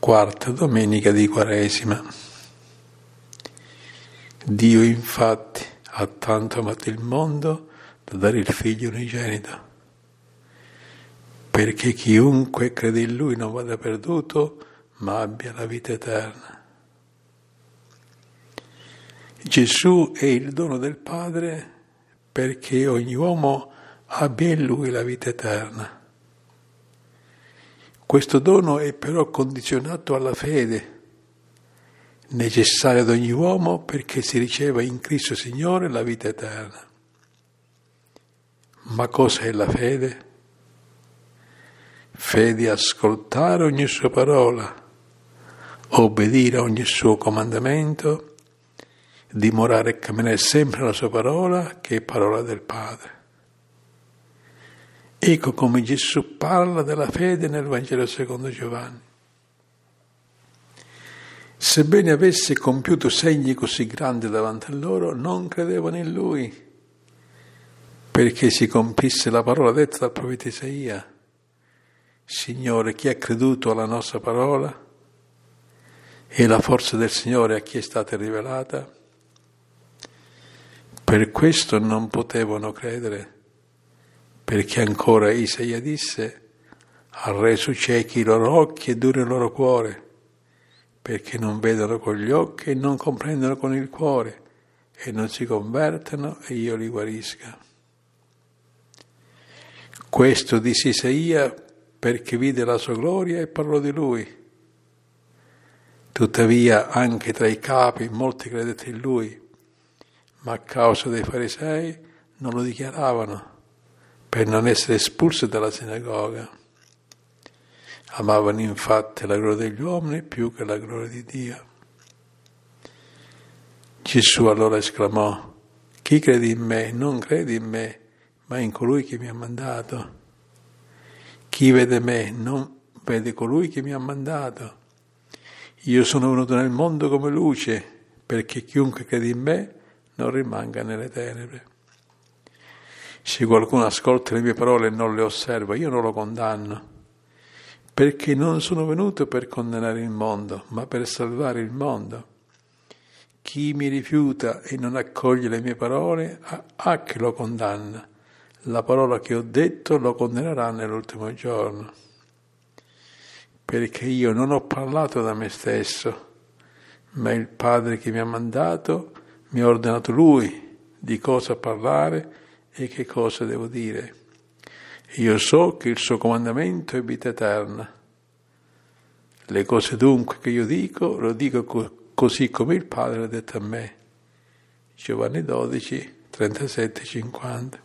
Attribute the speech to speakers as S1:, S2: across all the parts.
S1: Quarta domenica di Quaresima. Dio infatti ha tanto amato il mondo da dare il Figlio unigenito, perché chiunque crede in Lui non vada perduto, ma abbia la vita eterna. Gesù è il dono del Padre perché ogni uomo abbia in Lui la vita eterna. Questo dono è però condizionato alla fede, necessaria ad ogni uomo perché si riceva in Cristo Signore la vita eterna. Ma cosa è la fede? Fede è ascoltare ogni sua parola, obbedire a ogni suo comandamento, dimorare e camminare sempre nella sua parola, che è parola del Padre. Ecco come Gesù parla della fede nel Vangelo secondo Giovanni. Sebbene avesse compiuto segni così grandi davanti a loro, non credevano in Lui, perché si compisse la parola detta dal profeta Isaia. Signore, chi ha creduto alla nostra parola? E la forza del Signore a chi è stata rivelata? Per questo non potevano credere, perché ancora Isaia disse: ha reso ciechi i loro occhi e duro il loro cuore, perché non vedono con gli occhi e non comprendono con il cuore, e non si convertono e io li guarisca. Questo disse Isaia perché vide la sua gloria e parlò di lui. Tuttavia anche tra i capi molti credettero in lui, ma a causa dei farisei non lo dichiaravano, per non essere espulsi dalla sinagoga. Amavano infatti la gloria degli uomini più che la gloria di Dio. Gesù allora esclamò: chi crede in me non crede in me, ma in colui che mi ha mandato. Chi vede me non vede colui che mi ha mandato. Io sono venuto nel mondo come luce, perché chiunque crede in me non rimanga nelle tenebre. Se qualcuno ascolta le mie parole e non le osserva, io non lo condanno, perché non sono venuto per condannare il mondo, ma per salvare il mondo. Chi mi rifiuta e non accoglie le mie parole, a che lo condanna. La parola che ho detto lo condannerà nell'ultimo giorno. Perché io non ho parlato da me stesso, ma il Padre che mi ha mandato mi ha ordinato Lui di cosa parlare e che cosa devo dire. Io so che il suo comandamento è vita eterna. Le cose dunque che io dico, lo dico così come il Padre ha detto a me. Giovanni 12, 37, 50.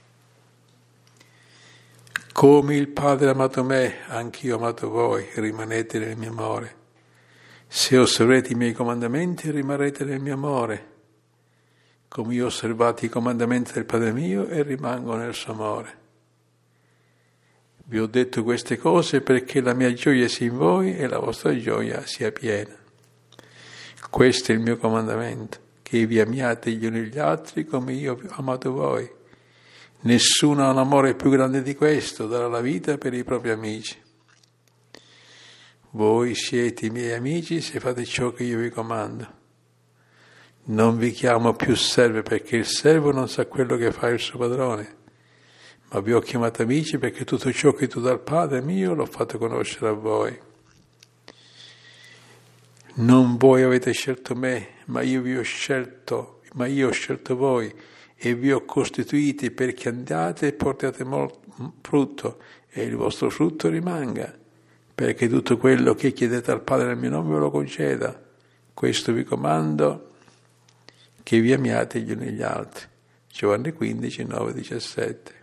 S1: Come il Padre ha amato me, anch'io ho amato voi, rimanete nel mio amore. Se osserverete i miei comandamenti, rimarrete nel mio amore, come io ho osservato i comandamenti del Padre mio e rimango nel suo amore. Vi ho detto queste cose perché la mia gioia sia in voi e la vostra gioia sia piena. Questo è il mio comandamento, che vi amiate gli uni gli altri come io ho amato voi. Nessuno ha un amore più grande di questo, dare la vita per i propri amici. Voi siete i miei amici se fate ciò che io vi comando. Non vi chiamo più servi perché il servo non sa quello che fa il suo padrone, ma vi ho chiamato amici perché tutto ciò che tu dal Padre mio l'ho fatto conoscere a voi. Non voi avete scelto me, ma io ho scelto voi e vi ho costituiti perché andate e portate frutto e il vostro frutto rimanga, perché tutto quello che chiedete al Padre nel mio nome ve lo conceda. Questo vi comando, che vi amiate gli uni gli altri. Giovanni 15, 9, 17.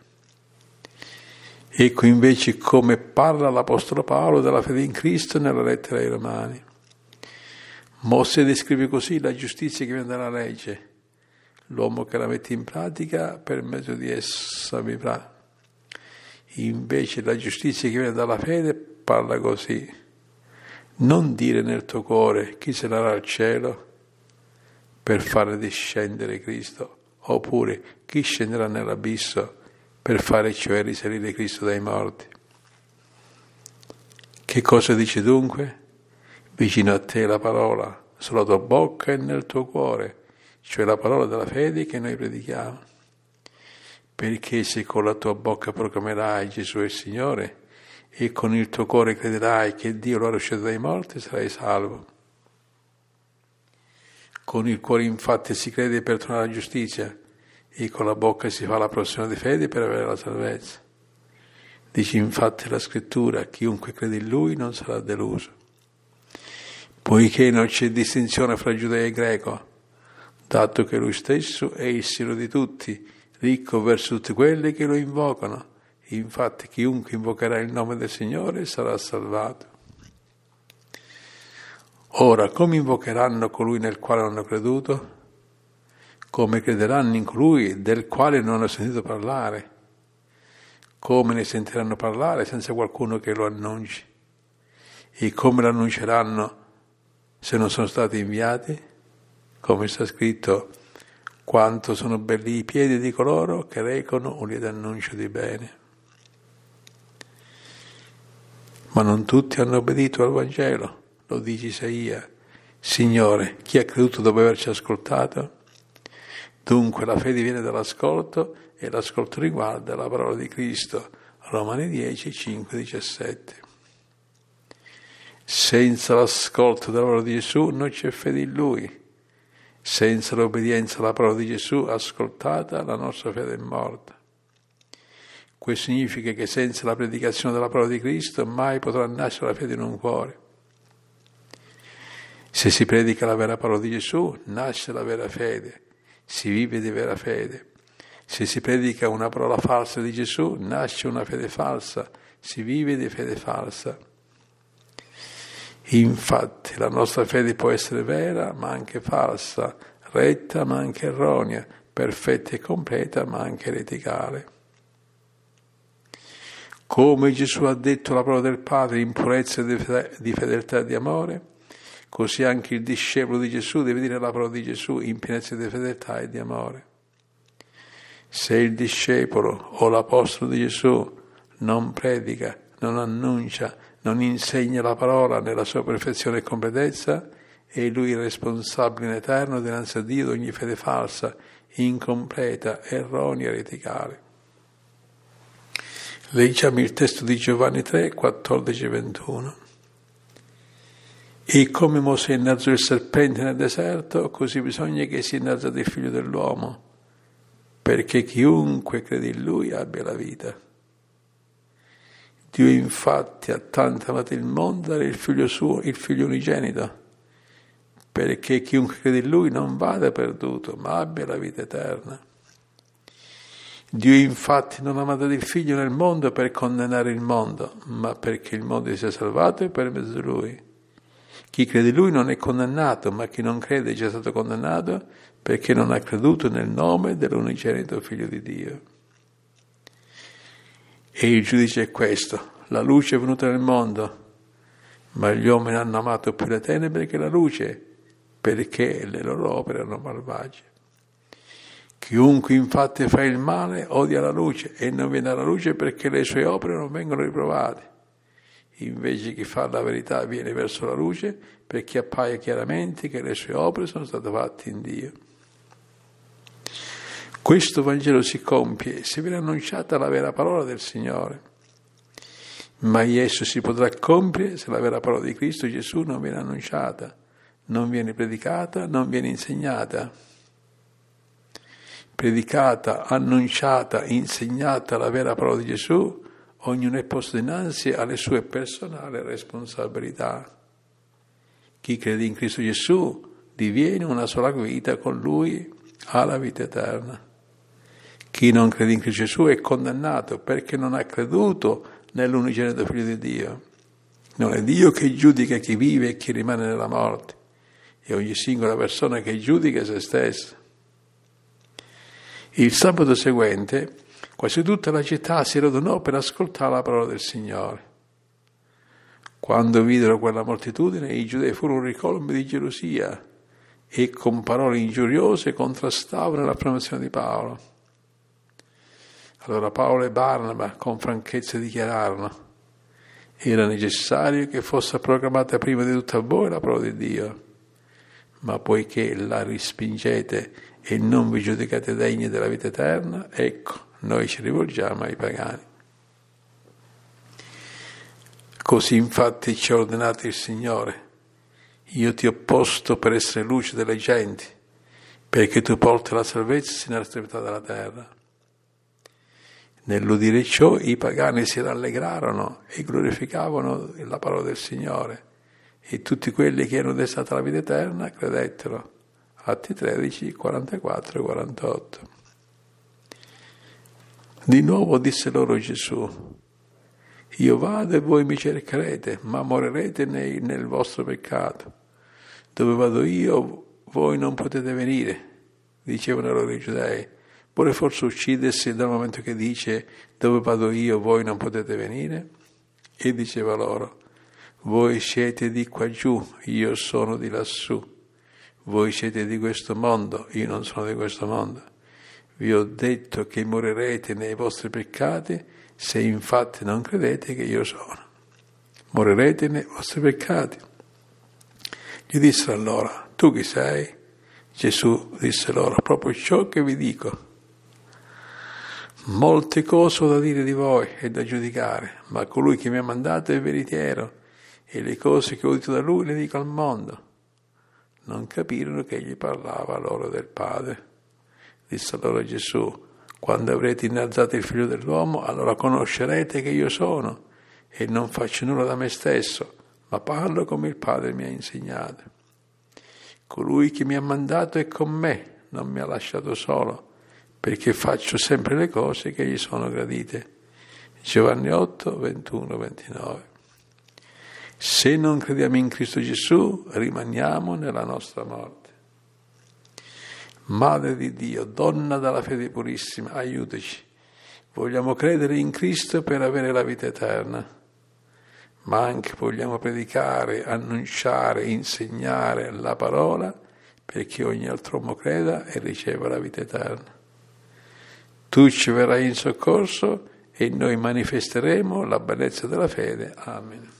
S1: Ecco invece come parla l'Apostolo Paolo della fede in Cristo nella lettera ai Romani. Mosè descrive così la giustizia che viene dalla legge. L'uomo che la mette in pratica per mezzo di essa vivrà. Invece la giustizia che viene dalla fede parla così: non dire nel tuo cuore chi salerà al cielo per fare discendere Cristo, oppure chi scenderà nell'abisso per fare cioè risalire Cristo dai morti. Che cosa dice dunque? vicino a te la parola, sulla tua bocca e nel tuo cuore, cioè la parola della fede che noi predichiamo. Perché se con la tua bocca proclamerai Gesù è il Signore e con il tuo cuore crederai che Dio lo ha risuscitato dai morti, sarai salvo. Con il cuore infatti si crede per trovare la giustizia e con la bocca si fa la professione di fede per avere la salvezza. Dice infatti la Scrittura, chiunque crede in Lui non sarà deluso. Poiché non c'è distinzione fra giudeo e greco, dato che Lui stesso è il Signore di tutti, ricco verso tutti quelli che lo invocano. Infatti chiunque invocherà il nome del Signore sarà salvato. Ora, come invocheranno colui nel quale non hanno creduto? Come crederanno in colui del quale non hanno sentito parlare? Come ne sentiranno parlare senza qualcuno che lo annunci? E come lo annunceranno se non sono stati inviati? Come sta scritto, quanto sono belli i piedi di coloro che recano un lieto annuncio di bene. Ma non tutti hanno obbedito al Vangelo, lo dice Isaia. Signore, chi ha creduto dopo averci ascoltato? Dunque la fede viene dall'ascolto e l'ascolto riguarda la parola di Cristo. Romani 10, 5, 17. Senza l'ascolto della parola di Gesù non c'è fede in Lui. Senza l'obbedienza alla parola di Gesù ascoltata, la nostra fede è morta. Questo significa che senza la predicazione della parola di Cristo mai potrà nascere la fede in un cuore. Se si predica la vera parola di Gesù, nasce la vera fede, si vive di vera fede. Se si predica una parola falsa di Gesù, nasce una fede falsa, si vive di fede falsa. Infatti la nostra fede può essere vera ma anche falsa, retta ma anche erronea, perfetta e completa ma anche ereticale. Come Gesù ha detto la parola del Padre in purezza di fedeltà e di amore, così anche il discepolo di Gesù deve dire la parola di Gesù in pienezza di fedeltà e di amore. Se il discepolo o l'apostolo di Gesù non predica, non annuncia, non insegna la parola nella sua perfezione e completezza, è lui responsabile in eterno dinanzi a Dio di ogni fede falsa, incompleta, erronea, ereticale. Leggiamo il testo di Giovanni 3, 14 e 21. E come Mosè innalzò il serpente nel deserto, così bisogna che sia innalzato il figlio dell'uomo, perché chiunque crede in lui abbia la vita. Dio infatti ha tanto amato il mondo da dare il figlio suo, il figlio unigenito, perché chiunque crede in lui non vada perduto, ma abbia la vita eterna. Dio infatti non ha mandato il figlio nel mondo per condannare il mondo, ma perché il mondo sia salvato per mezzo di lui. Chi crede in lui non è condannato, ma chi non crede è già stato condannato perché non ha creduto nel nome dell'unigenito figlio di Dio. E il giudice è questo: la luce è venuta nel mondo, ma gli uomini hanno amato più le tenebre che la luce, perché le loro opere erano malvagie. Chiunque infatti fa il male odia la luce e non viene alla luce perché le sue opere non vengono riprovate. Invece chi fa la verità viene verso la luce perché appaia chiaramente che le sue opere sono state fatte in Dio. Questo Vangelo si compie se viene annunciata la vera parola del Signore. Ma esso si potrà compiere se la vera parola di Cristo Gesù non viene annunciata, non viene predicata, non viene insegnata. Predicata, annunciata, insegnata la vera parola di Gesù, ognuno è posto dinanzi alle sue personali responsabilità. Chi crede in Cristo Gesù diviene una sola vita con Lui, ha la vita eterna. Chi non crede in Cristo Gesù è condannato perché non ha creduto nell'unigenito Figlio di Dio. Non è Dio che giudica chi vive e chi rimane nella morte, è ogni singola persona che giudica se stessa. Il sabato seguente, quasi tutta la città si radunò per ascoltare la parola del Signore. Quando videro quella moltitudine, i giudei furono ricolmi di gelosia e con parole ingiuriose contrastavano l'affermazione di Paolo. Allora Paolo e Barnaba con franchezza dichiararono: Era necessario che fosse proclamata prima di tutto a voi la parola di Dio, ma poiché la respingete e non vi giudicate degni della vita eterna, ecco, noi ci rivolgiamo ai pagani. Così infatti ci ha ordinato il Signore: io ti ho posto per essere luce delle genti, perché tu porti la salvezza nelle estremità della terra. Nell'udire ciò i pagani si rallegrarono e glorificavano la parola del Signore, e tutti quelli che erano destinati alla vita eterna credettero. Atti 13, 44 e 48. Di nuovo disse loro Gesù: io vado e voi mi cercherete, ma morirete nel vostro peccato. Dove vado io, voi non potete venire, dicevano loro i giudei. Vuole forse uccidersi dal momento che dice: dove vado io, voi non potete venire? E diceva loro: voi siete di qua giù, io sono di lassù. Voi siete di questo mondo, io non sono di questo mondo. Vi ho detto che morirete nei vostri peccati, se infatti non credete che io sono. Morirete nei vostri peccati. Gli dissero allora: tu chi sei? Gesù disse loro: proprio ciò che vi dico. Molte cose ho da dire di voi e da giudicare, ma colui che mi ha mandato è veritiero, e le cose che ho udito da lui le dico al mondo. Non capirono che egli parlava loro del Padre. Disse allora Gesù: quando avrete innalzato il Figlio dell'uomo, allora conoscerete che io sono, e non faccio nulla da me stesso, ma parlo come il Padre mi ha insegnato. Colui che mi ha mandato è con me, non mi ha lasciato solo, perché faccio sempre le cose che gli sono gradite. Giovanni 8, 21, 29. Se non crediamo in Cristo Gesù, rimaniamo nella nostra morte. Madre di Dio, donna dalla fede purissima, aiutaci. Vogliamo credere in Cristo per avere la vita eterna, ma anche vogliamo predicare, annunciare, insegnare la parola perché ogni altro uomo creda e riceva la vita eterna. Tu ci verrai in soccorso e noi manifesteremo la bellezza della fede. Amen.